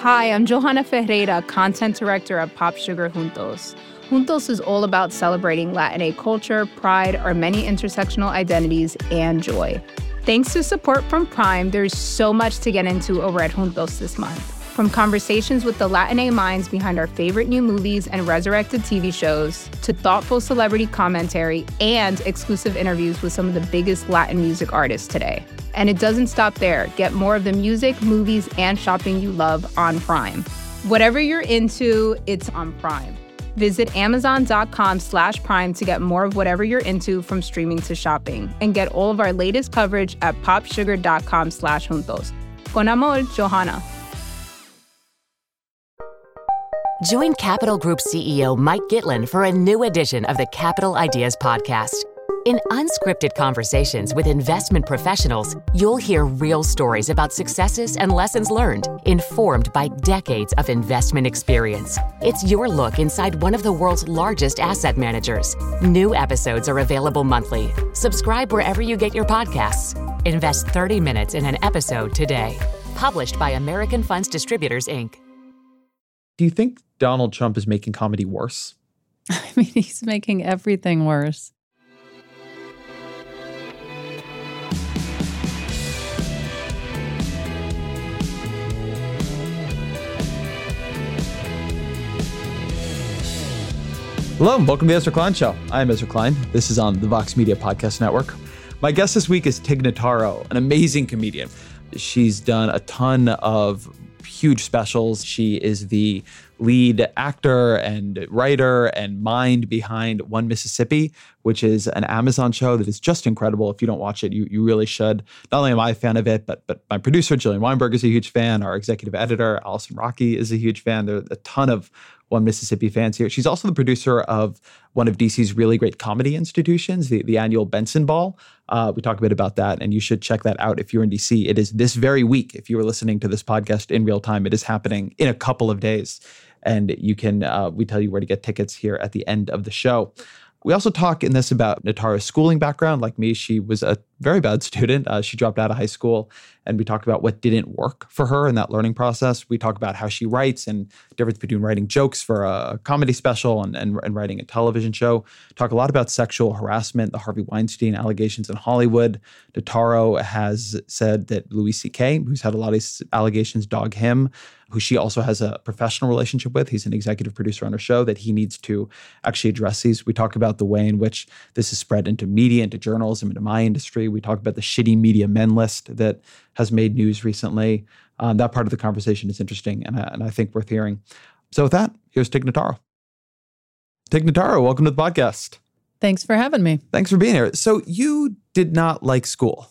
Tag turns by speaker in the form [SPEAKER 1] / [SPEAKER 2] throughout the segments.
[SPEAKER 1] Hi, I'm Johanna Ferreira, content director at Pop Sugar Juntos. Juntos is all about celebrating Latina culture, pride, our many intersectional identities, and joy. Thanks to support from Prime, there's so much to get into over at Juntos this month. From conversations with the Latina minds behind our favorite new movies and resurrected TV shows, to thoughtful celebrity commentary and exclusive interviews with some of the biggest Latin music artists today. And it doesn't stop there. Get more of the music, movies, and shopping you love on Prime. Whatever you're into, it's on Prime. Visit Amazon.com/Prime to get more of whatever you're into, from streaming to shopping. And get all of our latest coverage at popsugar.com/juntos. Con amor, Johanna.
[SPEAKER 2] Join Capital Group CEO Mike Gitlin for a new edition of the Capital Ideas Podcast. In unscripted conversations with investment professionals, you'll hear real stories about successes and lessons learned, informed by decades of investment experience. It's your look inside one of the world's largest asset managers. New episodes are available monthly. Subscribe wherever you get your podcasts. Invest 30 minutes in an episode today. Published by American Funds Distributors, Inc.
[SPEAKER 3] Do you think Donald Trump is making comedy worse?
[SPEAKER 4] I mean, he's making everything worse.
[SPEAKER 3] Hello, and welcome to the Ezra Klein Show. I'm Ezra Klein. This is on the Vox Media Podcast Network. My guest this week is Tig Notaro, an amazing comedian. She's done a ton of huge specials. She is the lead actor and writer and mind behind One Mississippi, which is an Amazon show that is just incredible. If you don't watch it, you really should. Not only am I a fan of it, but my producer, Jillian Weinberg, is a huge fan. Our executive editor, Allison Rocky, is a huge fan. There are a ton of One Mississippi fans here. She's also the producer of one of DC's really great comedy institutions, the annual Benson Ball. We talk a bit about that, and you should check that out if you're in DC. It is this very week. If you were listening to this podcast in real time, it is happening in a couple of days. And you can, we tell you where to get tickets here at the end of the show. We also talk in this about Notaro's schooling background. Like me, she was a very bad student. She dropped out of high school, and we talk about what didn't work for her in that learning process. We talk about how she writes and the difference between writing jokes for a comedy special and writing a television show. Talk a lot about sexual harassment, the Harvey Weinstein allegations in Hollywood. Notaro has said that Louis C.K., who's had a lot of these allegations, dog him, who she also has a professional relationship with. He's an executive producer on her show, that he needs to actually address these. We talk about the way in which this is spread into media, into journalism, into my industry. We talk about the shitty media men list that has made news recently. That part of the conversation is interesting and I think worth hearing. So with that, here's Tig Notaro. Tig Notaro, welcome to the podcast.
[SPEAKER 4] Thanks for having me.
[SPEAKER 3] Thanks for being here. So you did not like school.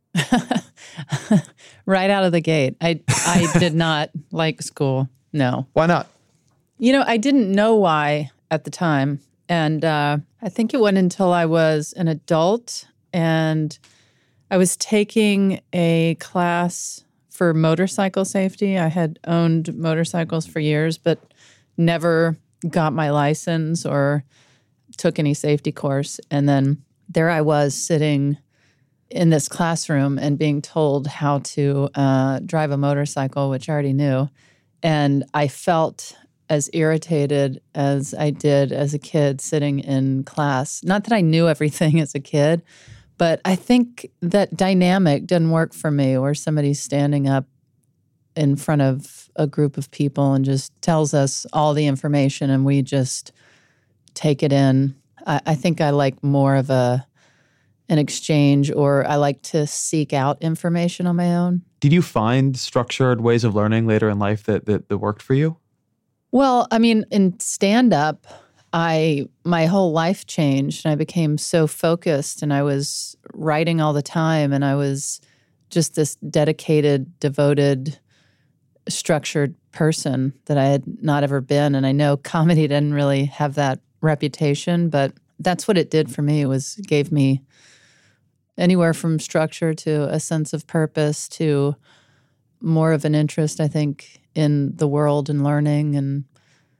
[SPEAKER 4] Right out of the gate. I did not like school. No.
[SPEAKER 3] Why not?
[SPEAKER 4] You know, I didn't know why at the time. And I think it wasn't until I was an adult and I was taking a class for motorcycle safety. I had owned motorcycles for years, but never got my license or took any safety course. And then there I was sitting in this classroom and being told how to drive a motorcycle, which I already knew. And I felt as irritated as I did as a kid sitting in class. Not that I knew everything as a kid, but I think that dynamic didn't work for me, where somebody's standing up in front of a group of people and just tells us all the information and we just take it in. I think I like more of an exchange, or I like to seek out information on my own.
[SPEAKER 3] Did you find structured ways of learning later in life that worked for you?
[SPEAKER 4] Well, I mean, in stand-up, my whole life changed and I became so focused and I was writing all the time and I was just this dedicated, devoted, structured person that I had not ever been. And I know comedy didn't really have that reputation, but that's what it did for me. It gave me anywhere from structure to a sense of purpose to more of an interest, I think, in the world and learning. And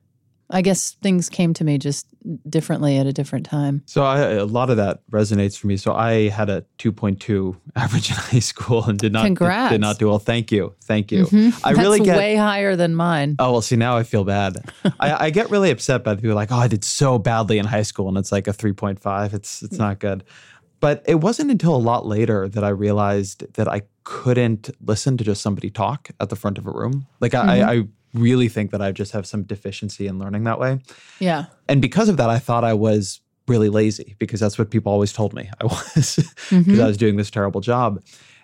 [SPEAKER 4] I guess things came to me just differently at a different time.
[SPEAKER 3] So a lot of that resonates for me. So I had a 2.2 average in high school and did not
[SPEAKER 4] Congrats.
[SPEAKER 3] did not do well. Thank you.
[SPEAKER 4] That's way higher than mine.
[SPEAKER 3] Oh, well, see, now I feel bad. I get really upset by the people like, oh, I did so badly in high school, and it's like a 3.5. It's not good. But it wasn't until a lot later that I realized that I couldn't listen to just somebody talk at the front of a room. Like I really think that I just have some deficiency in learning that way.
[SPEAKER 4] Yeah.
[SPEAKER 3] And because of that, I thought I was really lazy because that's what people always told me I was because I was doing this terrible job.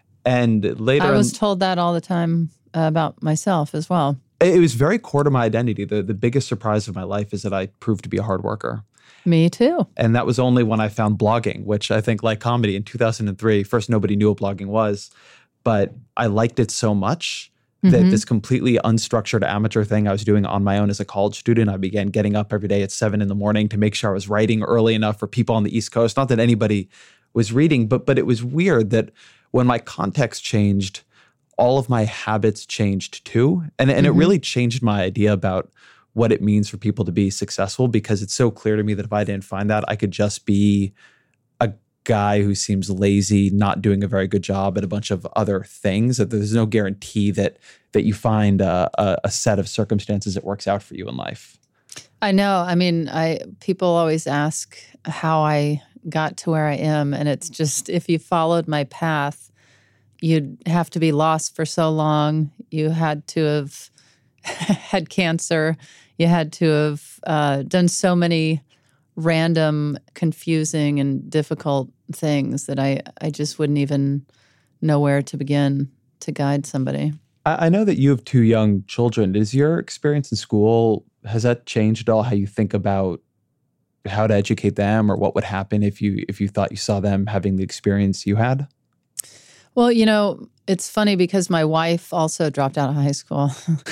[SPEAKER 3] And later
[SPEAKER 4] I was told that all the time about myself as well.
[SPEAKER 3] It was very core to my identity. The biggest surprise of my life is that I proved to be a hard worker.
[SPEAKER 4] Me too.
[SPEAKER 3] And that was only when I found blogging, which I think, like comedy, in 2003, first nobody knew what blogging was, but I liked it so much that this completely unstructured amateur thing I was doing on my own as a college student, I began getting up every day at 7 a.m. to make sure I was writing early enough for people on the East Coast. Not that anybody was reading, but it was weird that when my context changed, all of my habits changed too. And it really changed my idea about what it means for people to be successful, because it's so clear to me that if I didn't find that, I could just be a guy who seems lazy, not doing a very good job at a bunch of other things. That there's no guarantee that you find a set of circumstances that works out for you in life.
[SPEAKER 4] I know. I mean, people always ask how I got to where I am, and it's just, if you followed my path, you'd have to be lost for so long. You had to have had cancer. You had to have done so many random, confusing, and difficult things that I just wouldn't even know where to begin to guide somebody.
[SPEAKER 3] I know that you have 2 young children. Is your experience in school, has that changed at all how you think about how to educate them, or what would happen if you thought you saw them having the experience you had?
[SPEAKER 4] Well, it's funny because my wife also dropped out of high school,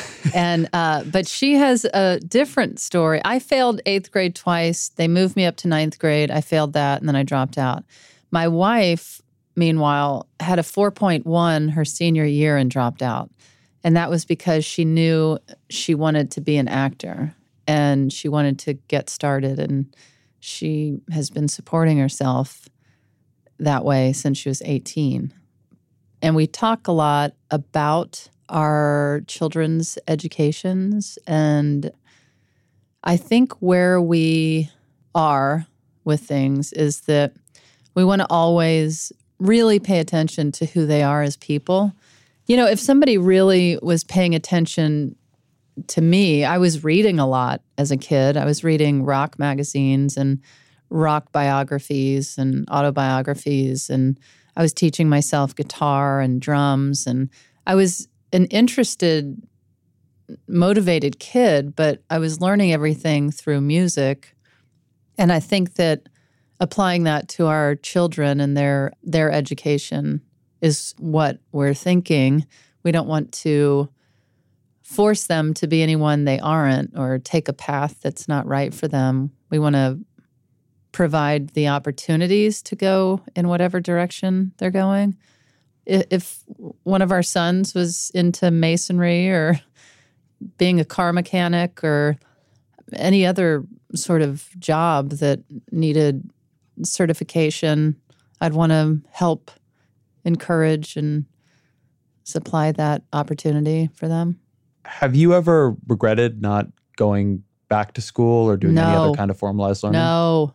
[SPEAKER 4] and but she has a different story. I failed 8th grade twice. They moved me up to 9th grade. I failed that, and then I dropped out. My wife, meanwhile, had a 4.1 her senior year and dropped out. And that was because she knew she wanted to be an actor and she wanted to get started. And she has been supporting herself that way since she was 18. And we talk a lot about our children's educations. And I think where we are with things is that we want to always really pay attention to who they are as people. If somebody really was paying attention to me, I was reading a lot as a kid. I was reading rock magazines and rock biographies and autobiographies, and I was teaching myself guitar and drums, and I was an interested, motivated kid, but I was learning everything through music. And I think that applying that to our children and their education is what we're thinking. We don't want to force them to be anyone they aren't or take a path that's not right for them. We want to provide the opportunities to go in whatever direction they're going. If one of our sons was into masonry or being a car mechanic or any other sort of job that needed certification, I'd want to help encourage and supply that opportunity for them.
[SPEAKER 3] Have you ever regretted not going back to school or doing any other kind of formalized learning?
[SPEAKER 4] No,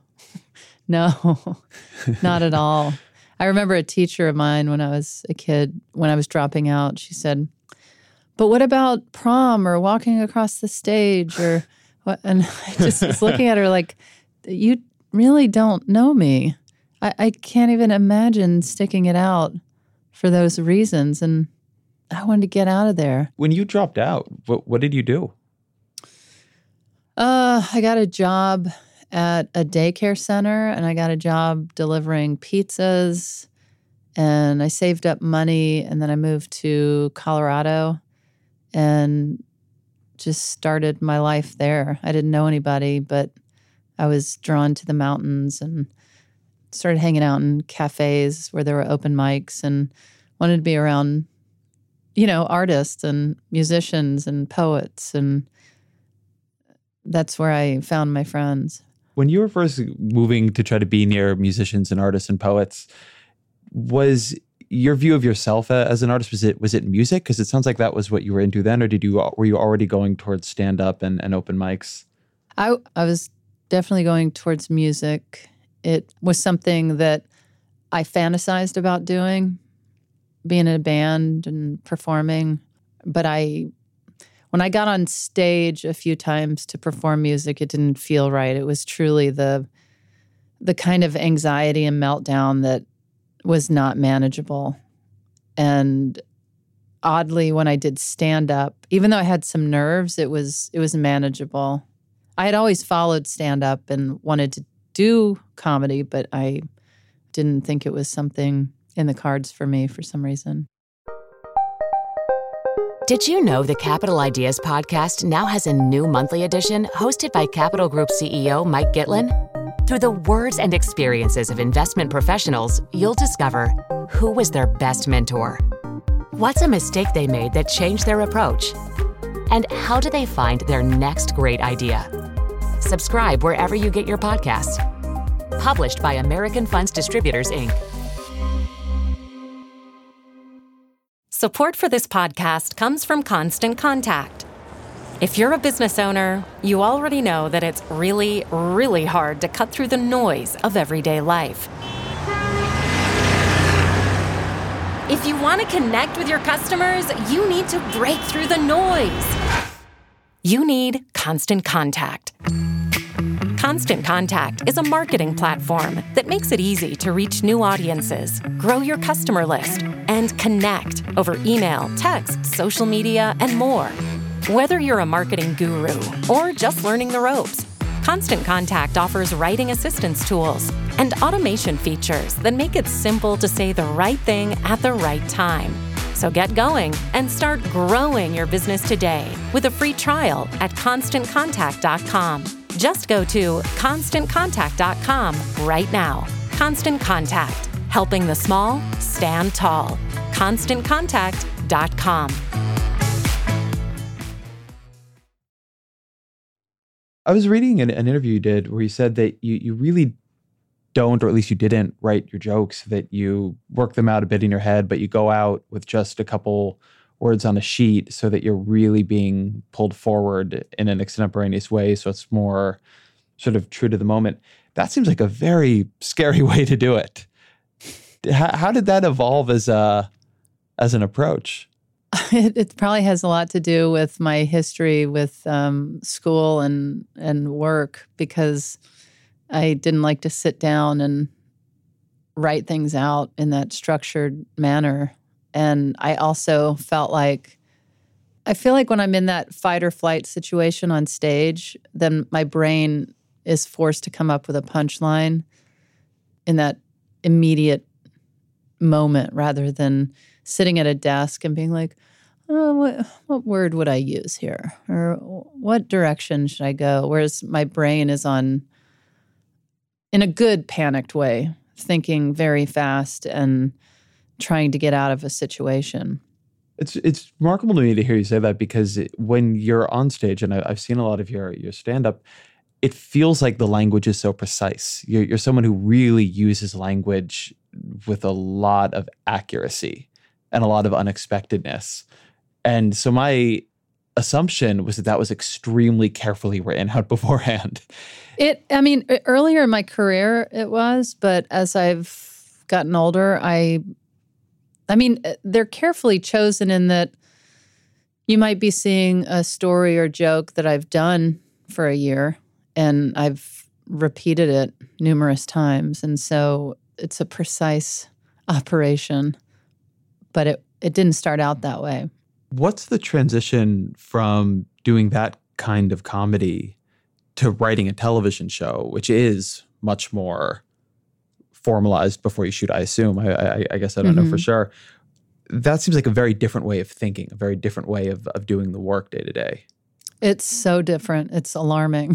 [SPEAKER 4] not at all. I remember a teacher of mine when I was a kid, when I was dropping out, she said, "But what about prom or walking across the stage or what?" And I just was looking at her like, "You really don't know me. I can't even imagine sticking it out for those reasons." And I wanted to get out of there.
[SPEAKER 3] When you dropped out, what did you do?
[SPEAKER 4] I got a job at a daycare center, and I got a job delivering pizzas, and I saved up money, and then I moved to Colorado and just started my life there. I didn't know anybody, but I was drawn to the mountains and started hanging out in cafes where there were open mics and wanted to be around, artists and musicians and poets. And that's where I found my friends.
[SPEAKER 3] When you were first moving to try to be near musicians and artists and poets, was your view of yourself as an artist, was it music? Because it sounds like that was what you were into then, or were you already going towards stand-up and open mics?
[SPEAKER 4] I was definitely going towards music. It was something that I fantasized about doing, being in a band and performing. But when I got on stage a few times to perform music, it didn't feel right. It was truly the kind of anxiety and meltdown that was not manageable. And oddly, when I did stand-up, even though I had some nerves, it was manageable. I had always followed stand-up and wanted to do comedy, but I didn't think it was something in the cards for me for some reason.
[SPEAKER 2] Did you know the Capital Ideas podcast now has a new monthly edition hosted by Capital Group CEO Mike Gitlin? Through the words and experiences of investment professionals, you'll discover who was their best mentor, what's a mistake they made that changed their approach, and how do they find their next great idea. Subscribe wherever you get your podcasts. Published by American Funds Distributors, Inc.
[SPEAKER 5] Support for this podcast comes from Constant Contact. If you're a business owner, you already know that it's really, really hard to cut through the noise of everyday life. If you want to connect with your customers, you need to break through the noise. You need Constant Contact. Constant Contact is a marketing platform that makes it easy to reach new audiences, grow your customer list, and connect over email, text, social media, and more. Whether you're a marketing guru or just learning the ropes, Constant Contact offers writing assistance tools and automation features that make it simple to say the right thing at the right time. So get going and start growing your business today with a free trial at ConstantContact.com. Just go to ConstantContact.com right now. Constant Contact, helping the small stand tall. ConstantContact.com.
[SPEAKER 3] I was reading an interview you did where you said that you really don't, or at least you didn't, write your jokes, that you work them out a bit in your head, but you go out with just a couple words on a sheet so that you're really being pulled forward in an extemporaneous way, so it's more sort of true to the moment. That seems like a very scary way to do it. How did that evolve as an approach?
[SPEAKER 4] It probably has a lot to do with my history with school and work, because I didn't like to sit down and write things out in that structured manner. And I also I feel like when I'm in that fight or flight situation on stage, then my brain is forced to come up with a punchline in that immediate moment rather than sitting at a desk and being like, oh, what word would I use here? Or what direction should I go? Whereas my brain is in a good panicked way, thinking very fast and trying to get out of a situation.
[SPEAKER 3] It's remarkable to me to hear you say that, because when you're on stage, and I've seen a lot of your stand-up, it feels like the language is so precise. You're someone who really uses language with a lot of accuracy and a lot of unexpectedness. And so my assumption was that was extremely carefully written out beforehand.
[SPEAKER 4] Earlier in my career it was, but as I've gotten older, they're carefully chosen in that you might be seeing a story or joke that I've done for a year and I've repeated it numerous times. And so it's a precise operation, but it didn't start out that way.
[SPEAKER 3] What's the transition from doing that kind of comedy to writing a television show, which is much more formalized before you shoot, I assume? I guess I don't know for sure. That seems like a very different way of thinking, a very different way of doing the work day to day.
[SPEAKER 4] It's so different. It's alarming.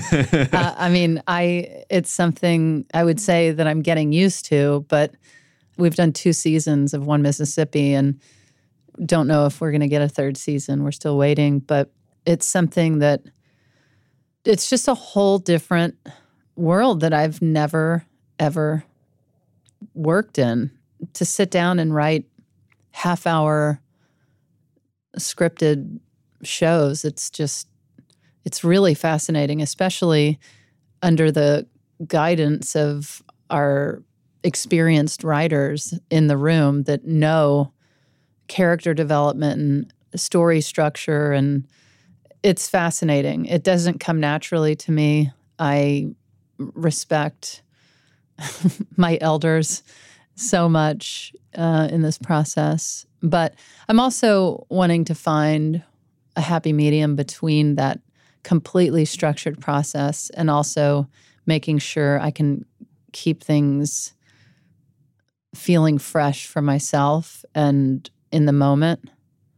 [SPEAKER 4] It's something I would say that I'm getting used to, but we've done 2 seasons of One Mississippi and don't know if we're going to get a 3rd season. We're still waiting, but it's something that it's just a whole different world that I've never, ever worked in. To sit down and write half-hour scripted shows, it's really fascinating, especially under the guidance of our experienced writers in the room that know character development and story structure, and it's fascinating. It doesn't come naturally to me. I respect my elders so much in this process, but I'm also wanting to find a happy medium between that completely structured process and also making sure I can keep things feeling fresh for myself and in the moment.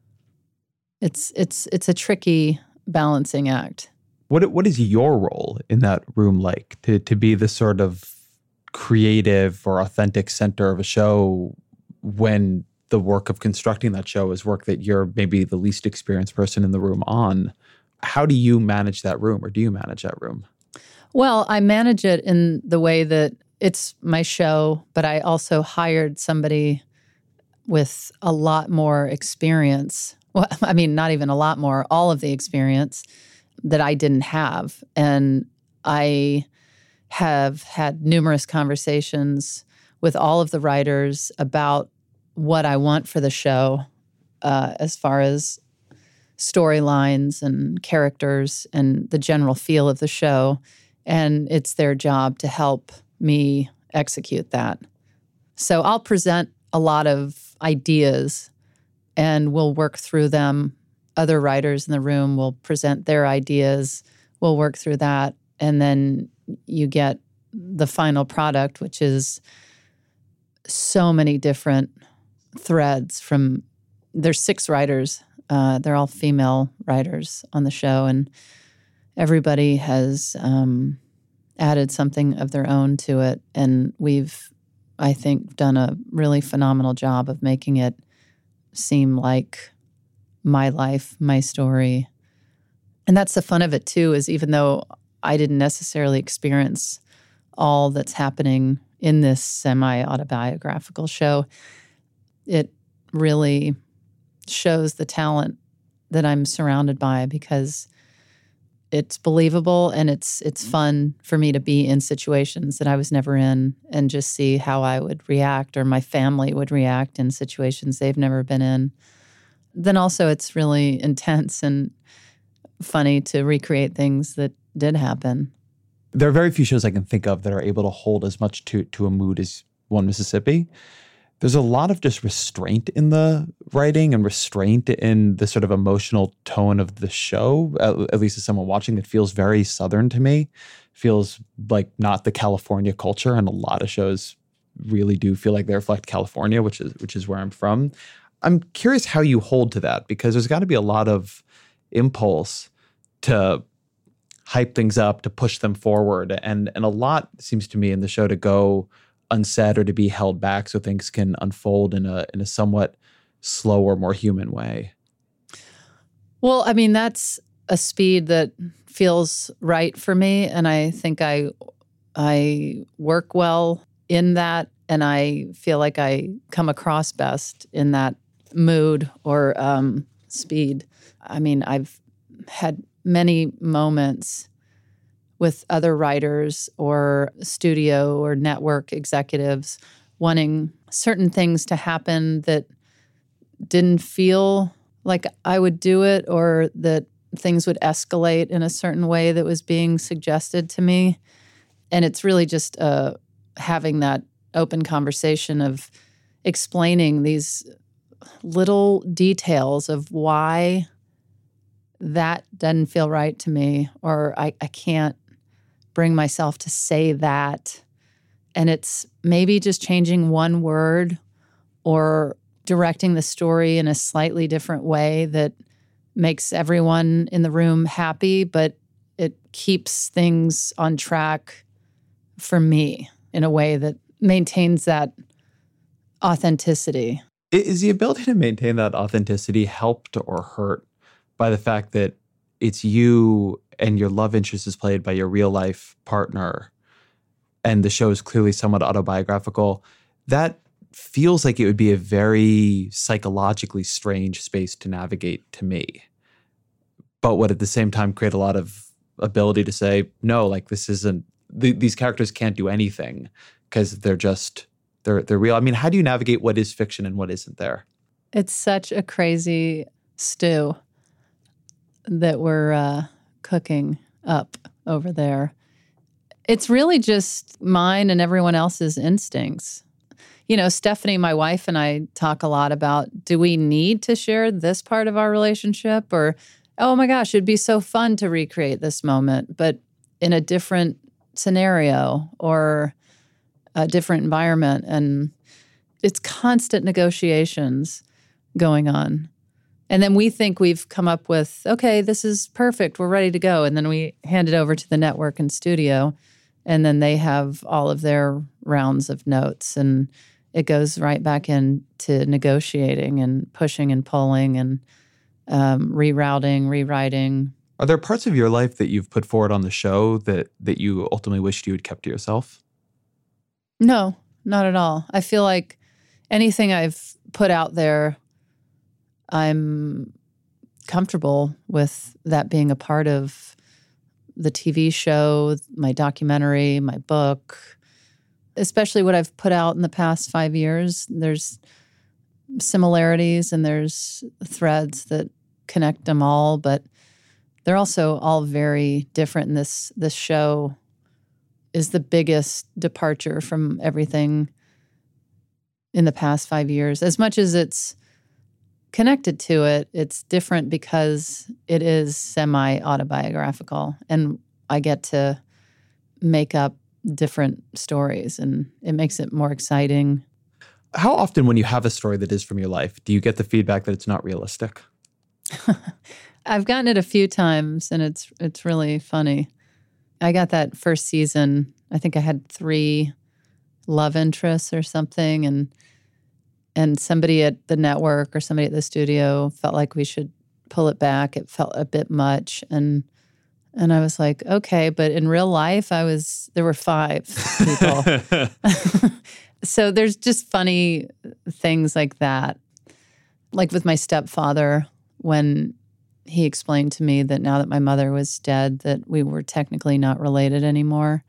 [SPEAKER 4] It's a tricky balancing act.
[SPEAKER 3] What is your role in that room like? To be the sort of creative or authentic center of a show when the work of constructing that show is work that you're maybe the least experienced person in the room on? How do you manage that room, or do you manage that room?
[SPEAKER 4] Well, I manage it in the way that it's my show, but I also hired somebody with a lot more experience. Well, I mean, not even a lot more, all of the experience that I didn't have. And I have had numerous conversations with all of the writers about what I want for the show as far as storylines and characters and the general feel of the show. And it's their job to help me execute that. So I'll present a lot of ideas and we'll work through them. Other writers in the room will present their ideas. We'll work through that. And then you get the final product, which is so many different threads from, there's 6 writers. They're all female writers on the show, and everybody has added something of their own to it. And we've, I think, done a really phenomenal job of making it seem like my life, my story. And that's the fun of it, too, is even though I didn't necessarily experience all that's happening in this semi-autobiographical show, it really shows the talent that I'm surrounded by, because it's believable and it's fun for me to be in situations that I was never in and just see how I would react or my family would react in situations they've never been in. Then also it's really intense and funny to recreate things that did happen.
[SPEAKER 3] There are very few shows I can think of that are able to hold as much to a mood as One Mississippi. There's a lot of just restraint in the writing and restraint in the sort of emotional tone of the show, at least as someone watching, that feels very Southern to me. Feels like not the California culture, and a lot of shows really do feel like they reflect California, which is where I'm from. I'm curious how you hold to that, because there's got to be a lot of impulse to hype things up, to push them forward, and a lot seems to me in the show to go unsaid or to be held back so things can unfold in a somewhat slower, more human way.
[SPEAKER 4] Well, I mean, that's a speed that feels right for me, and I think I work well in that, and I feel like I come across best in that mood or speed. I mean, I've had many moments with other writers or studio or network executives wanting certain things to happen that didn't feel like I would do it, or that things would escalate in a certain way that was being suggested to me. And it's really just having that open conversation of explaining these little details of why that doesn't feel right to me, or I can't bring myself to say that. And it's maybe just changing one word or directing the story in a slightly different way that makes everyone in the room happy, but it keeps things on track for me in a way that maintains that authenticity.
[SPEAKER 3] Is the ability to maintain that authenticity helped or hurt by the fact that it's you and your love interest is played by your real life partner, and the show is clearly somewhat autobiographical, that feels like it would be a very psychologically strange space to navigate to me. But would at the same time create a lot of ability to say, no, like this isn't, these characters can't do anything because they're real. I mean, how do you navigate what is fiction and what isn't there?
[SPEAKER 4] It's such a crazy stew that we're cooking up over there. It's really just mine and everyone else's instincts. You know, Stephanie, my wife, and I talk a lot about, do we need to share this part of our relationship? Or, oh my gosh, it'd be so fun to recreate this moment, but in a different scenario or a different environment. And it's constant negotiations going on. And then we think we've come up with, okay, this is perfect, we're ready to go. And then we hand it over to the network and studio, and then they have all of their rounds of notes, and it goes right back into negotiating and pushing and pulling and rerouting, rewriting.
[SPEAKER 3] Are there parts of your life that you've put forward on the show that you ultimately wished you had kept to yourself?
[SPEAKER 4] No, not at all. I feel like anything I've put out there, I'm comfortable with that being a part of the TV show, my documentary, my book, especially what I've put out in the past 5 years. There's similarities and there's threads that connect them all, but they're also all very different. And this show is the biggest departure from everything in the past 5 years. As much as it's connected to it, it's different because it is semi-autobiographical, and I get to make up different stories, and it makes it more exciting.
[SPEAKER 3] How often when you have a story that is from your life, do you get the feedback that it's not realistic?
[SPEAKER 4] I've gotten it a few times, and it's really funny. I got that first season, I think I had 3 love interests or something, and somebody at the network or somebody at the studio felt like we should pull it back. It felt a bit much. And I was like, okay, but in real life, there were 5 people. So there's just funny things like that. Like with my stepfather, when he explained to me that now that my mother was dead, that we were technically not related anymore.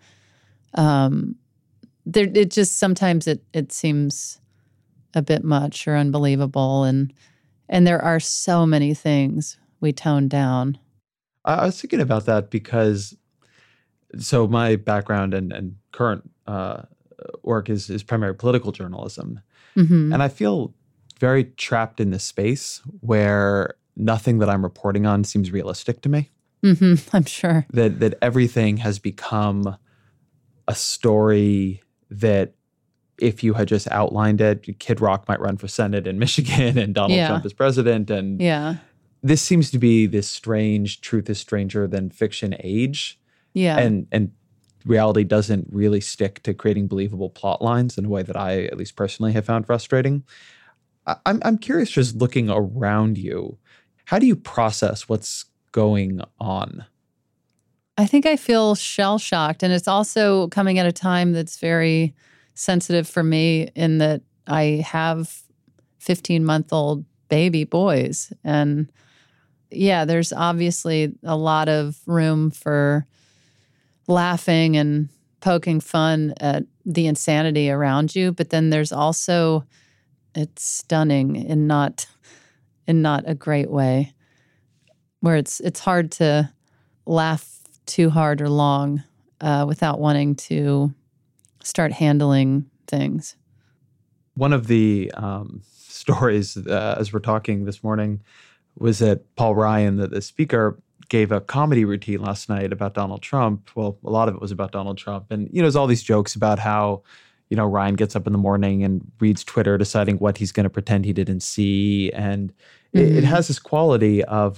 [SPEAKER 4] It just, sometimes it seems a bit much or unbelievable. And there are so many things we toned down.
[SPEAKER 3] I was thinking about that because, so my background and current work is primarily political journalism.
[SPEAKER 4] Mm-hmm.
[SPEAKER 3] And I feel very trapped in this space where nothing that I'm reporting on seems realistic to me.
[SPEAKER 4] Mm-hmm, I'm sure.
[SPEAKER 3] That everything has become a story that if you had just outlined it, Kid Rock might run for Senate in Michigan and Donald Trump is president. And this seems to be this strange truth is stranger than fiction age.
[SPEAKER 4] Yeah.
[SPEAKER 3] And reality doesn't really stick to creating believable plot lines in a way that I, at least personally, have found frustrating. I'm curious, just looking around you, how do you process what's going on?
[SPEAKER 4] I think I feel shell-shocked, and it's also coming at a time that's very sensitive for me in that I have 15-month-old baby boys. And yeah, there's obviously a lot of room for laughing and poking fun at the insanity around you. But then there's also, it's stunning in not a great way, where it's hard to laugh too hard or long without wanting to start handling things.
[SPEAKER 3] One of the stories, as we're talking this morning, was that Paul Ryan, the speaker, gave a comedy routine last night about Donald Trump. Well, a lot of it was about Donald Trump. And, there's all these jokes about how, Ryan gets up in the morning and reads Twitter, deciding what he's going to pretend he didn't see. And it has this quality of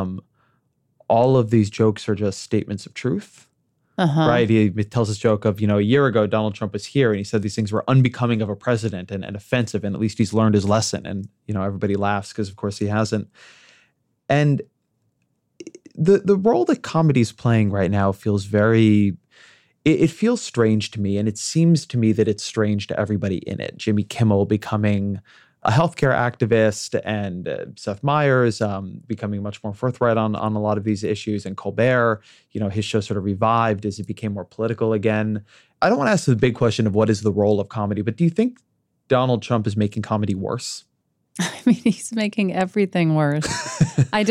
[SPEAKER 3] all of these jokes are just statements of truth. Right? He tells this joke of, a year ago, Donald Trump was here and he said these things were unbecoming of a president and offensive, and at least he's learned his lesson. And, everybody laughs because, of course, he hasn't. And the role that comedy's playing right now feels very, it feels strange to me, and it seems to me that it's strange to everybody in it. Jimmy Kimmel becoming a healthcare activist, and Seth Meyers becoming much more forthright on a lot of these issues, and Colbert, his show sort of revived as it became more political again. I don't want to ask the big question of what is the role of comedy, but do you think Donald Trump is making comedy worse?
[SPEAKER 4] I mean, he's making everything worse. I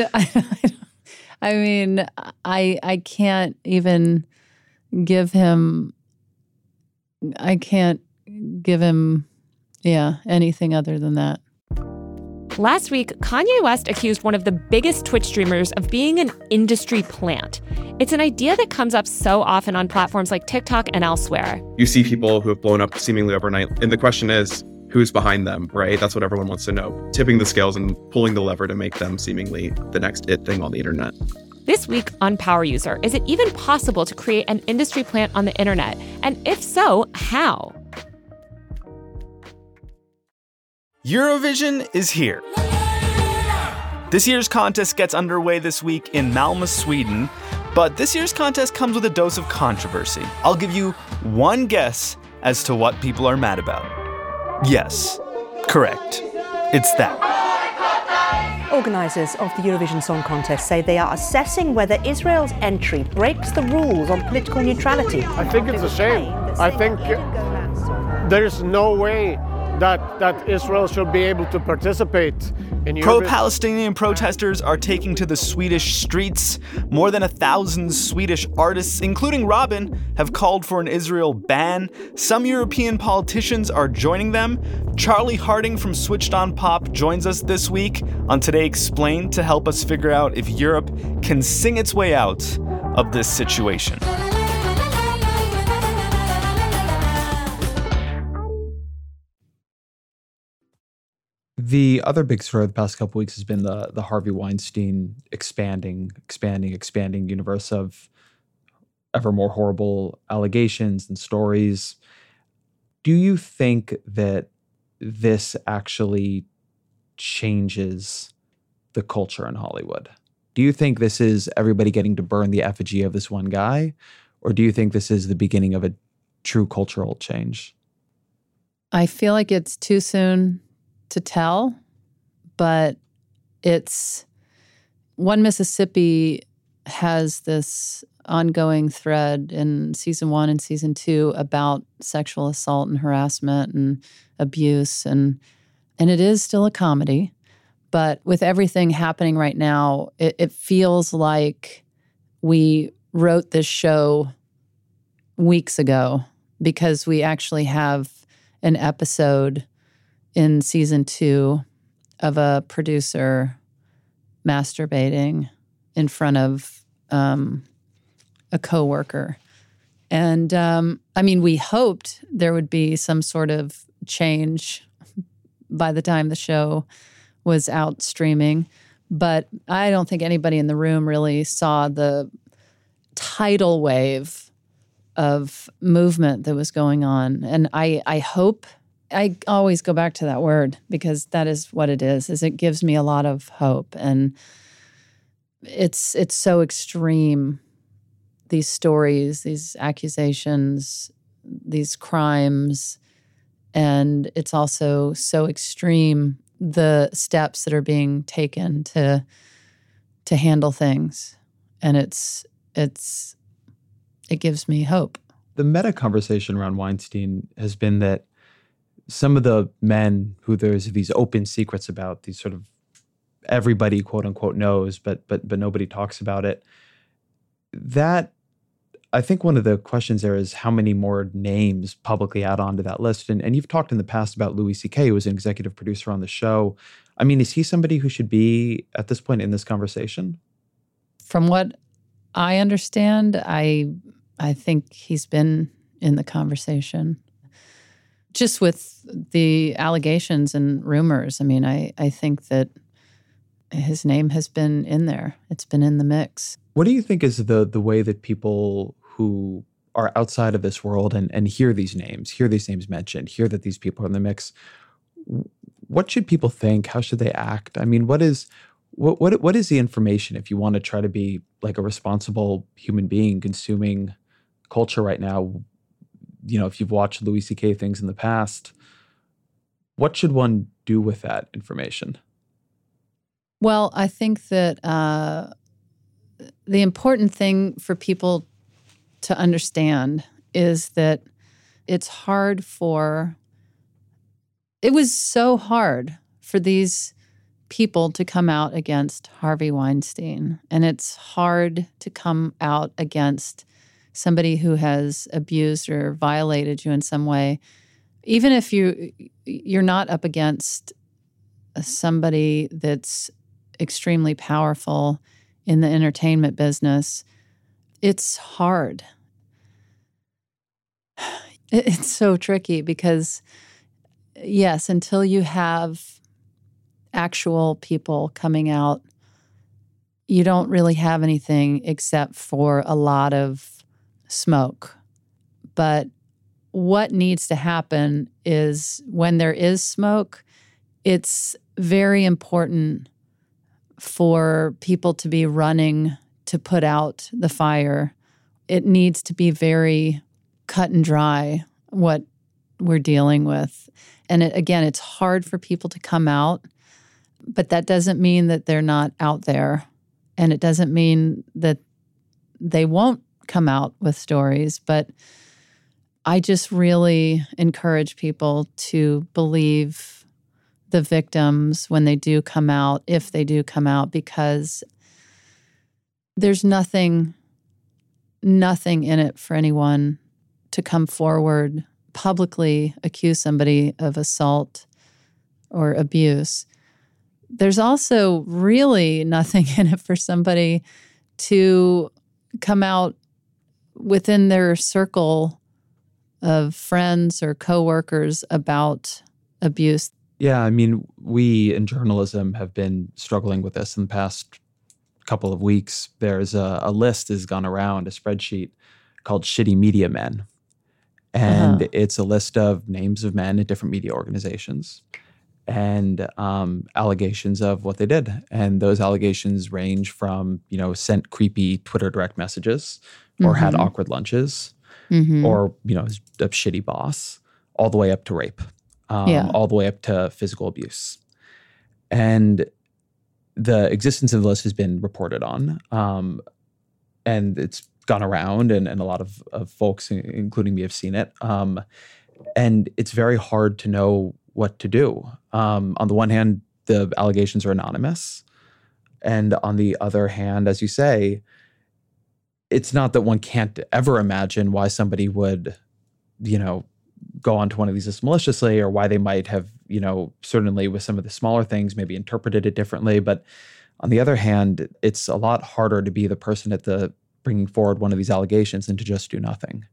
[SPEAKER 4] can't even give him. I can't give him, anything other than that.
[SPEAKER 6] Last week, Kanye West accused one of the biggest Twitch streamers of being an industry plant. It's an idea that comes up so often on platforms like TikTok and elsewhere.
[SPEAKER 7] You see people who have blown up seemingly overnight, and the question is, who's behind them, right? That's what everyone wants to know. Tipping the scales and pulling the lever to make them seemingly the next it thing on the internet.
[SPEAKER 6] This week on Power User, is it even possible to create an industry plant on the internet? And if so, how?
[SPEAKER 8] Eurovision is here. This year's contest gets underway this week in Malmö, Sweden, but this year's contest comes with a dose of controversy. I'll give you one guess as to what people are mad about. Yes, correct. It's that.
[SPEAKER 9] Organisers of the Eurovision Song Contest say they are assessing whether Israel's entry breaks the rules on political neutrality.
[SPEAKER 10] I think it's a shame. I think there's no way that Israel should be able to participate in Eurovision.
[SPEAKER 8] Pro-Palestinian protesters are taking to the Swedish streets. More than 1,000 Swedish artists, including Robin, have called for an Israel ban. Some European politicians are joining them. Charlie Harding from Switched On Pop joins us this week on Today Explained to help us figure out if Europe can sing its way out of this situation.
[SPEAKER 3] The other big story of the past couple weeks has been the Harvey Weinstein expanding universe of ever more horrible allegations and stories. Do you think that this actually changes the culture in Hollywood? Do you think this is everybody getting to burn the effigy of this one guy? Or do you think this is the beginning of a true cultural change?
[SPEAKER 4] I feel like it's too soon to tell, but it's One Mississippi has this ongoing thread in season 1 and season 2 about sexual assault and harassment and abuse, and it is still a comedy, but with everything happening right now, it feels like we wrote this show weeks ago because we actually have an episode in season 2 of a producer masturbating in front of a coworker. And we hoped there would be some sort of change by the time the show was out streaming. But I don't think anybody in the room really saw the tidal wave of movement that was going on. And I hope, I always go back to that word because that is what it is it gives me a lot of hope. And it's so extreme, these stories, these accusations, these crimes, and it's also so extreme, the steps that are being taken to handle things. And it gives me hope.
[SPEAKER 3] The meta conversation around Weinstein has been that some of the men who there's these open secrets about, these sort of everybody quote unquote knows, but nobody talks about it. That, I think one of the questions there is how many more names publicly add on to that list. And you've talked in the past about Louis C.K., who was an executive producer on the show. I mean, is he somebody who should be at this point in this conversation?
[SPEAKER 4] From what I understand, I think he's been in the conversation. Just with the allegations and rumors, I mean, I think that his name has been in there. It's been in the mix.
[SPEAKER 3] What do you think is the way that people who are outside of this world and hear these names mentioned, hear that these people are in the mix, what should people think? How should they act? I mean, what is What is the information if you want to try to be like a responsible human being consuming culture right now? You know, if you've watched Louis C.K. things in the past, what should one do with that information?
[SPEAKER 4] Well, I think that the important thing for people to understand is that it was so hard for these people to come out against Harvey Weinstein. And it's hard to come out against somebody who has abused or violated you in some way. Even if you're not up against somebody that's extremely powerful in the entertainment business, it's hard. It's so tricky because, yes, until you have actual people coming out, you don't really have anything except for a lot of smoke. But what needs to happen is when there is smoke, it's very important for people to be running to put out the fire. It needs to be very cut and dry what we're dealing with. And again, it's hard for people to come out, but that doesn't mean that they're not out there. And it doesn't mean that they won't come out with stories. But I just really encourage people to believe the victims when they do come out, if they do come out, because there's nothing in it for anyone to come forward, publicly accuse somebody of assault or abuse. There's also really nothing in it for somebody to come out within their circle of friends or coworkers about abuse.
[SPEAKER 3] Yeah, I mean, we in journalism have been struggling with this in the past couple of weeks. There's a list has gone around, a spreadsheet called Shitty Media Men. And it's a list of names of men at different media organizations and allegations of what they did. And those allegations range from, sent creepy Twitter direct messages or had awkward lunches or, a shitty boss, all the way up to rape, all the way up to physical abuse. And the existence of the list has been reported on. And it's gone around and a lot of folks, including me, have seen it. And it's very hard to know what to do. On the one hand, the allegations are anonymous. And on the other hand, as you say, it's not that one can't ever imagine why somebody would, go onto one of these just maliciously, or why they might have, certainly with some of the smaller things, maybe interpreted it differently. But on the other hand, it's a lot harder to be the person at the bringing forward one of these allegations than to just do nothing.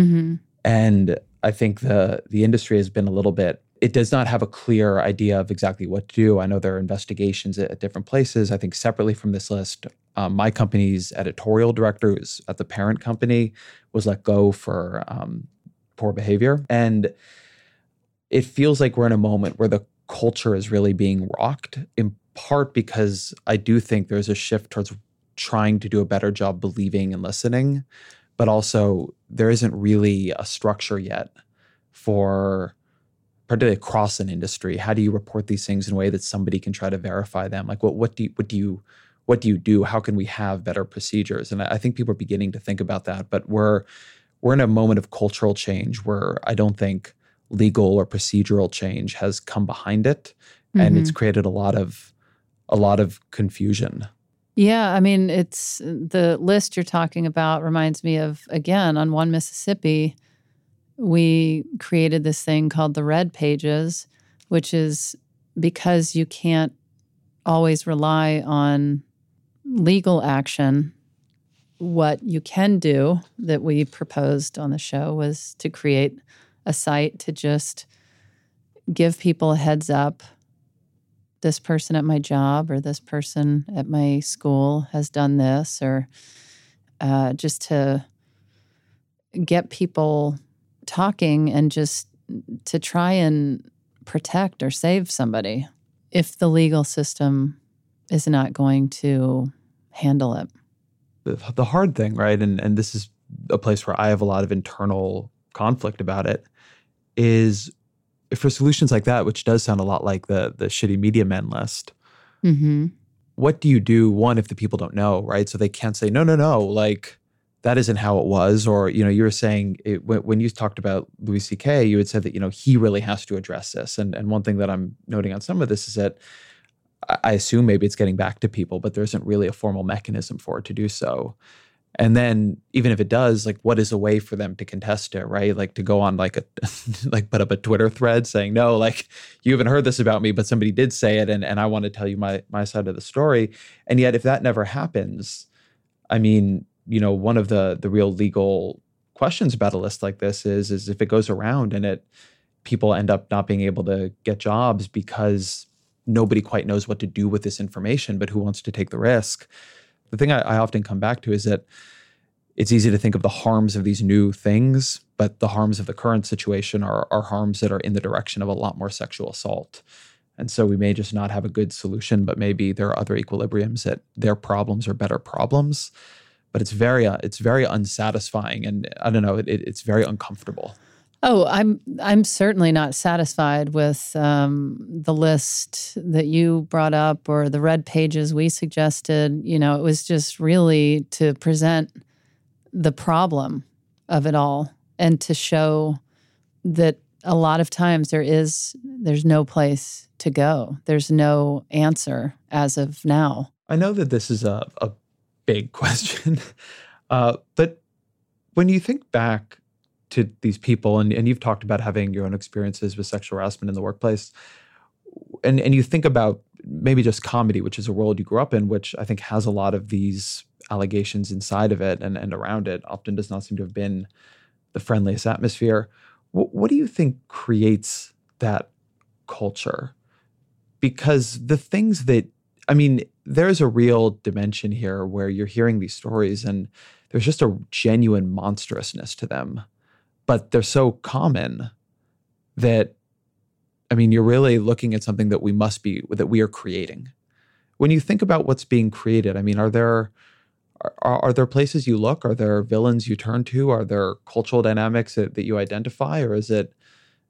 [SPEAKER 3] And I think the industry has been a little bit, it does not have a clear idea of exactly what to do. I know there are investigations at different places. I think separately from this list, my company's editorial director, who's at the parent company, was let go for poor behavior. And it feels like we're in a moment where the culture is really being rocked, in part because I do think there's a shift towards trying to do a better job believing and listening, but also there isn't really a structure yet for, particularly across an industry. How do you report these things in a way that somebody can try to verify them? Like, what do you do? How can we have better procedures? And I think people are beginning to think about that, but we're in a moment of cultural change where I don't think legal or procedural change has come behind it, and it's created a lot of confusion.
[SPEAKER 4] Yeah, I mean, it's the list you're talking about reminds me of, again, on One Mississippi, we created this thing called the Red Pages, which is because you can't always rely on legal action. What you can do that we proposed on the show was to create a site to just give people a heads up. This person at my job or this person at my school has done this, or just to get people talking and just to try and protect or save somebody if the legal system is not going to handle it.
[SPEAKER 3] The hard thing, right, and this is a place where I have a lot of internal conflict about it, is for solutions like that, which does sound a lot like the shitty media men list.
[SPEAKER 4] Mm-hmm.
[SPEAKER 3] What do you do, one, if the people don't know, right? So they can't say, no, like, that isn't how it was. Or, you were saying, when you talked about Louis C.K., you had said that, he really has to address this. And one thing that I'm noting on some of this is that I assume maybe it's getting back to people, but there isn't really a formal mechanism for it to do so. And then even if it does, like, what is a way for them to contest it, right? Like to go on like put up a Twitter thread saying, no, like, you haven't heard this about me, but somebody did say it, and I want to tell you my side of the story. And yet if that never happens, I mean, one of the real legal questions about a list like this is if it goes around and people end up not being able to get jobs because nobody quite knows what to do with this information, but who wants to take the risk? The thing I often come back to is that it's easy to think of the harms of these new things, but the harms of the current situation are harms that are in the direction of a lot more sexual assault. And so we may just not have a good solution, but maybe there are other equilibriums that their problems are better problems. But it's very unsatisfying, and I don't know, it's very uncomfortable.
[SPEAKER 4] Oh, I'm certainly not satisfied with the list that you brought up or the red pages we suggested. It was just really to present the problem of it all and to show that a lot of times there's no place to go. There's no answer as of now.
[SPEAKER 3] I know that this is a big question, but when you think back to these people, and you've talked about having your own experiences with sexual harassment in the workplace, and you think about maybe just comedy, which is a world you grew up in, which I think has a lot of these allegations inside of it and around it, often does not seem to have been the friendliest atmosphere. What do you think creates that culture? Because the things that, there's a real dimension here where you're hearing these stories and there's just a genuine monstrousness to them. But they're so common that, you're really looking at something that we are creating. When you think about what's being created, are there places you look? Are there villains you turn to? Are there cultural dynamics that you identify? Or is it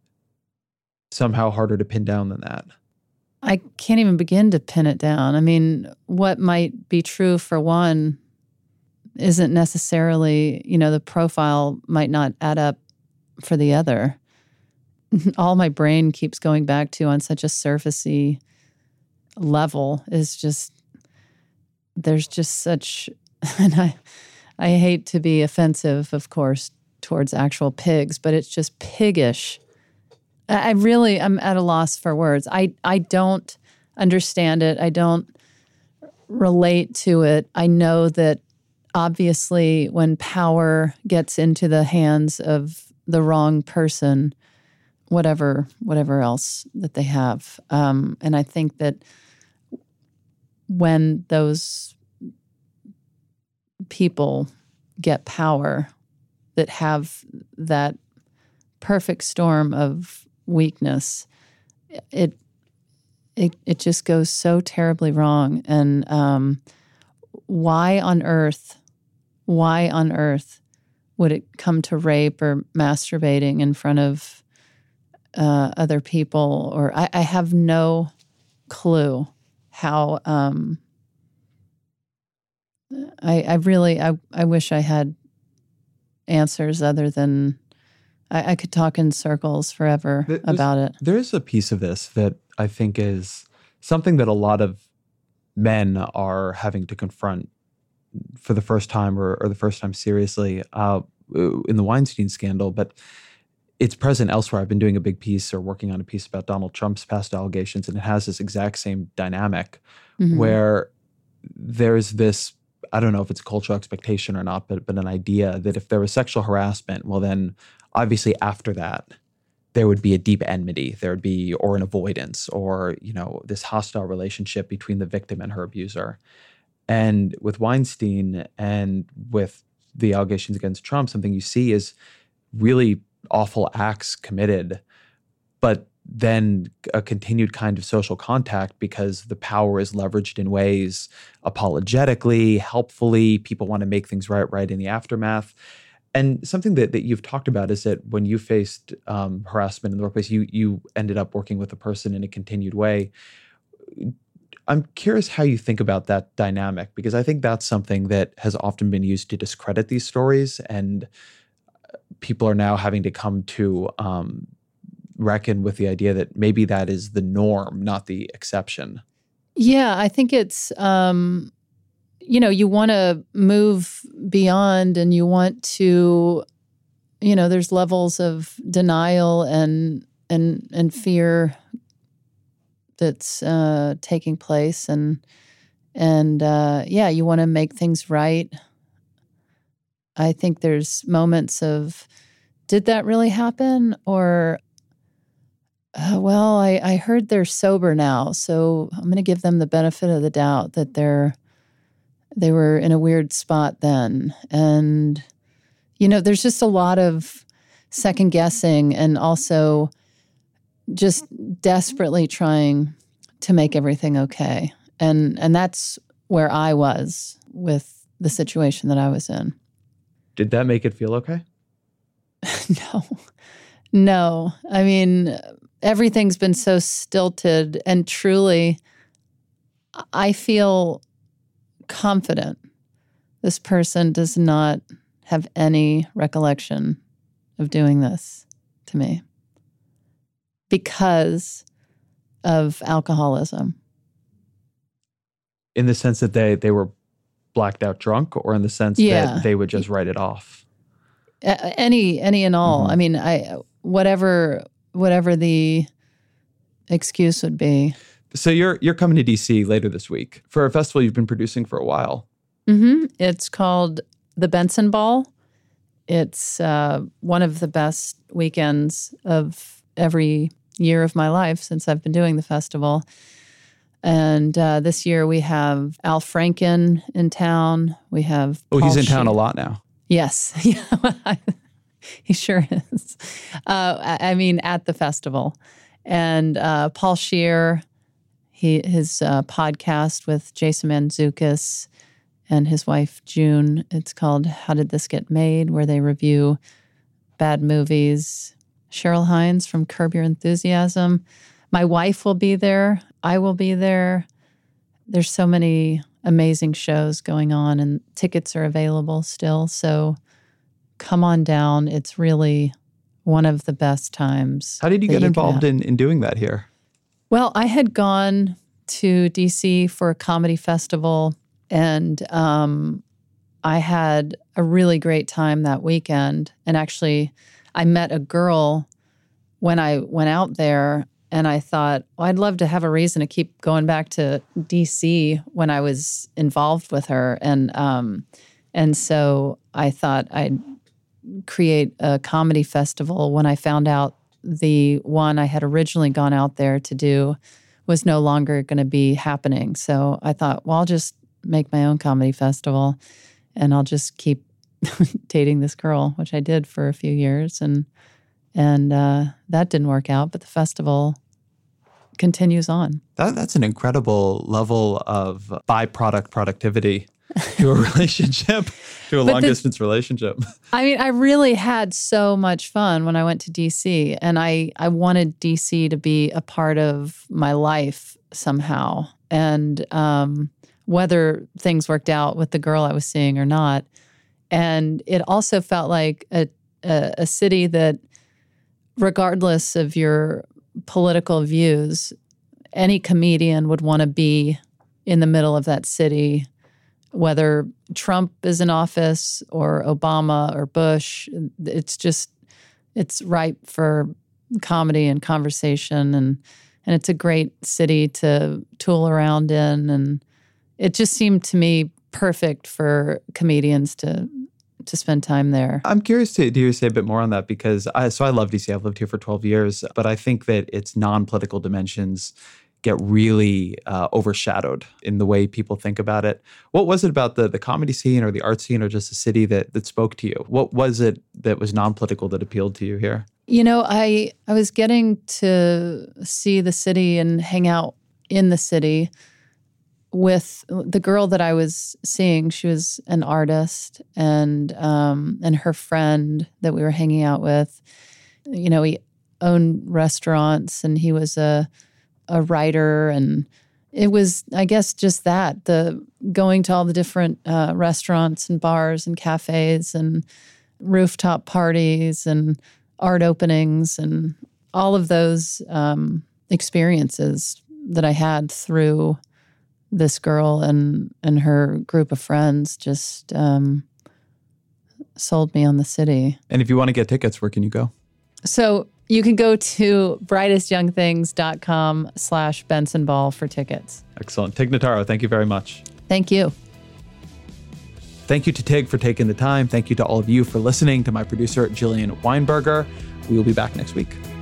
[SPEAKER 3] somehow harder to pin down than that?
[SPEAKER 4] I can't even begin to pin it down. What might be true for one isn't necessarily, the profile might not add up for the other. All my brain keeps going back to on such a surfacey level is just, there's just such, and I hate to be offensive, of course, towards actual pigs, but it's just piggish. I'm at a loss for words. I don't understand it. I don't relate to it. I know that obviously when power gets into the hands of the wrong person, whatever else that they have. And I think that when those people get power that have that perfect storm of weakness, it just goes so terribly wrong. And why on earth would it come to rape or masturbating in front of other people? Or I have no clue how. I wish I had answers other than I could talk in circles forever about it.
[SPEAKER 3] There is a piece of this that I think is something that a lot of men are having to confront for the first time or the first time seriously in the Weinstein scandal, but it's present elsewhere. I've been doing a big piece or working on a piece about Donald Trump's past allegations, and it has this exact same dynamic where there's this, I don't know if it's a cultural expectation or not, but an idea that if there was sexual harassment, well then obviously after that, there would be a deep enmity, or an avoidance, or, this hostile relationship between the victim and her abuser. And with Weinstein and with the allegations against Trump, something you see is really awful acts committed, but then a continued kind of social contact because the power is leveraged in ways apologetically, helpfully. People want to make things right in the aftermath. And something that you've talked about is that when you faced harassment in the workplace, you ended up working with a person in a continued way. I'm curious how you think about that dynamic, because I think that's something that has often been used to discredit these stories, and people are now having to come to reckon with the idea that maybe that is the norm, not the exception.
[SPEAKER 4] Yeah, I think it's, you want to move beyond, and you want to, there's levels of denial and fear that's taking place, and you want to make things right. I think there's moments of, did that really happen? Or, I heard they're sober now, so I'm going to give them the benefit of the doubt that they were in a weird spot then. And, there's just a lot of second guessing, and also just desperately trying to make everything okay. And that's where I was with the situation that I was in.
[SPEAKER 3] Did that make it feel okay?
[SPEAKER 4] No. I mean, everything's been so stilted, and truly, I feel confident this person does not have any recollection of doing this to me because of alcoholism.
[SPEAKER 3] In the sense that they were blacked out drunk, or in the sense that they would just write it off?
[SPEAKER 4] Any and all. Mm-hmm. I mean, whatever the excuse would be.
[SPEAKER 3] So you're coming to DC later this week for a festival you've been producing for a while.
[SPEAKER 4] Mm-hmm. It's called the Benson Ball. It's one of the best weekends of every year of my life since I've been doing the festival. And this year we have Al Franken in town. We have Paul
[SPEAKER 3] he's in town a lot now.
[SPEAKER 4] Yes. He sure is. At the festival. And Paul Scheer, his podcast with Jason Mantzoukas and his wife, June. It's called How Did This Get Made?, where they review bad movies. Cheryl Hines from Curb Your Enthusiasm. My wife will be there. I will be there. There's so many amazing shows going on, and tickets are available still. So come on down. It's really one of the best times.
[SPEAKER 3] How did you get involved in doing that here?
[SPEAKER 4] Well, I had gone to DC for a comedy festival, and I had a really great time that weekend. And actually, I met a girl when I went out there, and I thought, I'd love to have a reason to keep going back to DC when I was involved with her. And so I thought I'd create a comedy festival when I found out the one I had originally gone out there to do was no longer going to be happening. So I thought, I'll just make my own comedy festival, and I'll just keep dating this girl, which I did for a few years. And that didn't work out, but the festival continues on.
[SPEAKER 3] That's an incredible level of byproduct productivity to a relationship, to a long-distance relationship.
[SPEAKER 4] I mean, I really had so much fun when I went to D.C., and I wanted D.C. to be a part of my life somehow. And whether things worked out with the girl I was seeing or not. And it also felt like a city that, regardless of your political views, any comedian would want to be in the middle of that city, whether Trump is in office or Obama or Bush. It's ripe for comedy and conversation, and it's a great city to tool around in. And it just seemed to me perfect for comedians to spend time there.
[SPEAKER 3] I'm curious to hear you say a bit more on that, because I love DC. I've lived here for 12 years, but I think that its non-political dimensions get really overshadowed in the way people think about it. What was it about the comedy scene or the art scene or just the city that spoke to you? What was it that was non-political that appealed to you here?
[SPEAKER 4] You know, I was getting to see the city and hang out in the city with the girl that I was seeing. She was an artist, and her friend that we were hanging out with. You know, he owned restaurants, and he was a writer, and it was, I guess, just that, the going to all the different restaurants and bars and cafes and rooftop parties and art openings and all of those experiences that I had through this girl and her group of friends just sold me on the city.
[SPEAKER 3] And if you want to get tickets, where can you go?
[SPEAKER 4] So you can go to brightestyoungthings.com/Benson Ball for tickets.
[SPEAKER 3] Excellent. Tig Notaro, thank you very much.
[SPEAKER 4] Thank you.
[SPEAKER 3] Thank you to Tig for taking the time. Thank you to all of you for listening, to my producer, Jillian Weinberger. We will be back next week.